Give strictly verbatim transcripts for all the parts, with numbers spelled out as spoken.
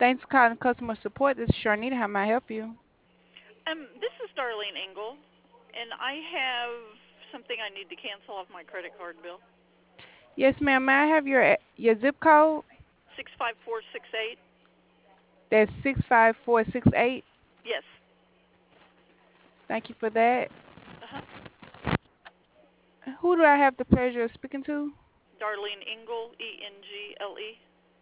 Thanks for calling customer support. This is Sharnita. How may I help you? Um, this is Darlene Engel, and I have something I need to cancel off my credit card bill. Yes, ma'am. May I have your your zip code? Six five four six eight. That's six five four six eight. Yes. Thank you for that. Uh huh. Who do I have the pleasure of speaking to? Darlene Engel, E N G L E.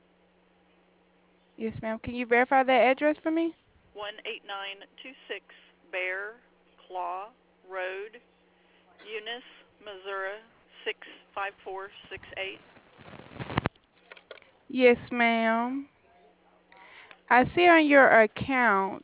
Yes, ma'am. Can you verify that address for me? One eight nine two six Bear Claw Road, Eunice, Missouri six five four six eight. Yes, ma'am. I see on your account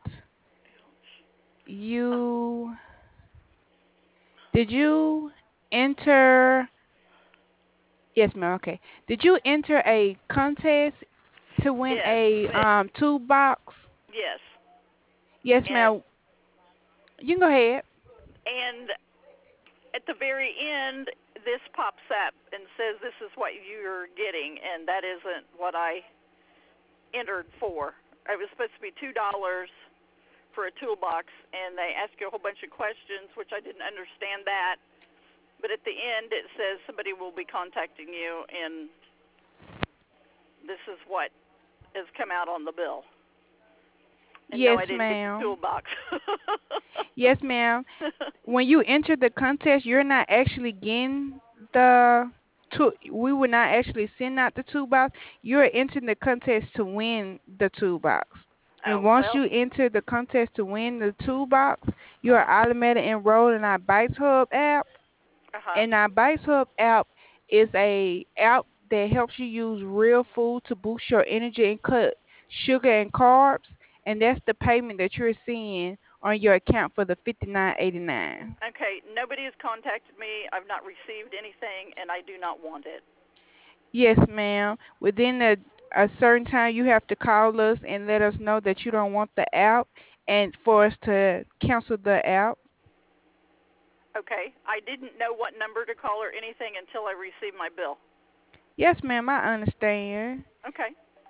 Uh, you did you enter. Yes, ma'am. Okay. Did you enter a contest to win yes. a um toolbox? Yes. Yes, And ma'am. You can go ahead. and at the very end, this pops up and says this is what you're getting, and that isn't what I entered for. It was supposed to be two dollars for a toolbox, and they ask you a whole bunch of questions, which I didn't understand that. But at the end, it says somebody will be contacting you, and this is what has come out on the bill. And no, Yes, I didn't get the ma'am. toolbox. Yes, ma'am. When you enter the contest, you're not actually getting the two. We will not actually send out the toolbox. You're entering the contest to win the toolbox. And Oh once well. you enter the contest to win the toolbox, you Uh are huh. automatically enrolled in our Bites Hub app. Uh huh. And our Bites Hub app is a app that helps you use real food to boost your energy and cut sugar and carbs. And that's the payment that you're seeing on your account for the fifty nine eighty nine. Okay. Nobody has contacted me. I've not received anything, and I do not want it. Yes, ma'am. Within a, a certain time, you have to call us and let us know that you don't want the app, and for us to cancel the app. Okay. I didn't know what number to call or anything until I received my bill. Yes, ma'am. I understand. Okay.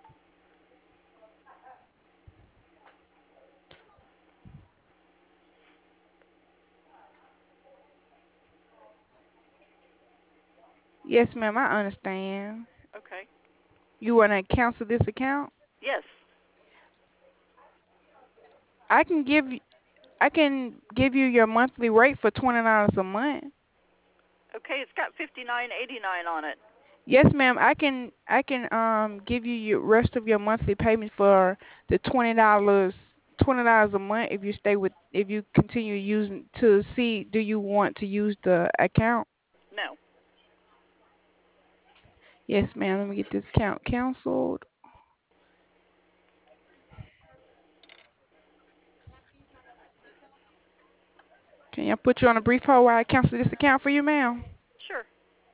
Yes, ma'am. I understand. Okay. You want to cancel this account? Yes. I can give you. I can give you your monthly rate for twenty dollars a month. Okay. It's got fifty nine eighty nine on it. Yes, ma'am. I can. I can um give you your rest of your monthly payment for the twenty dollars. Twenty dollars a month if you stay with. If you continue using to see. Do you want to use the account? No. Yes, ma'am. Let me get this account canceled. Can I put you on a brief hold while I cancel this account for you, ma'am? Sure.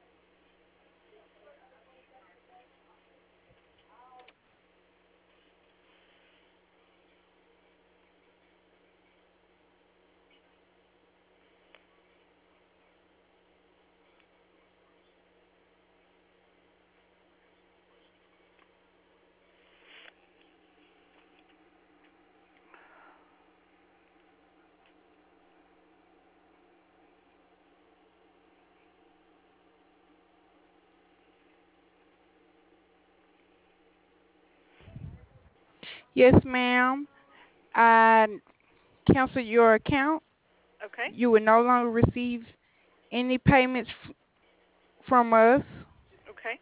Yes, ma'am. I cancel your account. Okay. You will no longer receive any payments f- from us. Okay.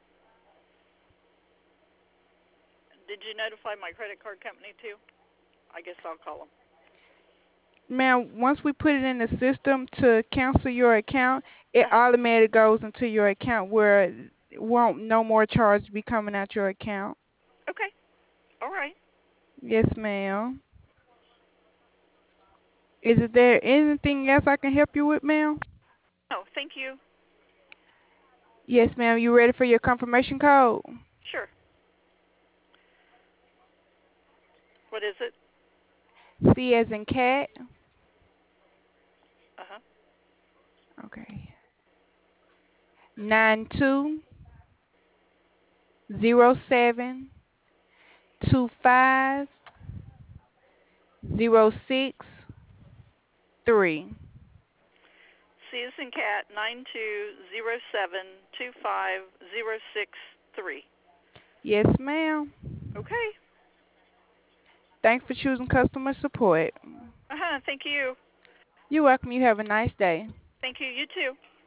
Did you notify my credit card company too? I guess I'll call them. Ma'am, once we put it in the system to cancel your account, it Uh huh. automatically goes into your account where it won't no more charge be coming out your account. Okay. All right. Yes, ma'am. Is there anything else I can help you with, ma'am? Oh, thank you. Yes, ma'am. You ready for your confirmation code? Sure. What is it? C as in cat. Uh huh. Okay. Nine two zero seven two five zero six three. C as in cat nine two zero seven two five zero six three. Yes, ma'am. Okay. Thanks for choosing customer support. Uh huh. Thank you. You're welcome. You have a nice day. Thank you. You too.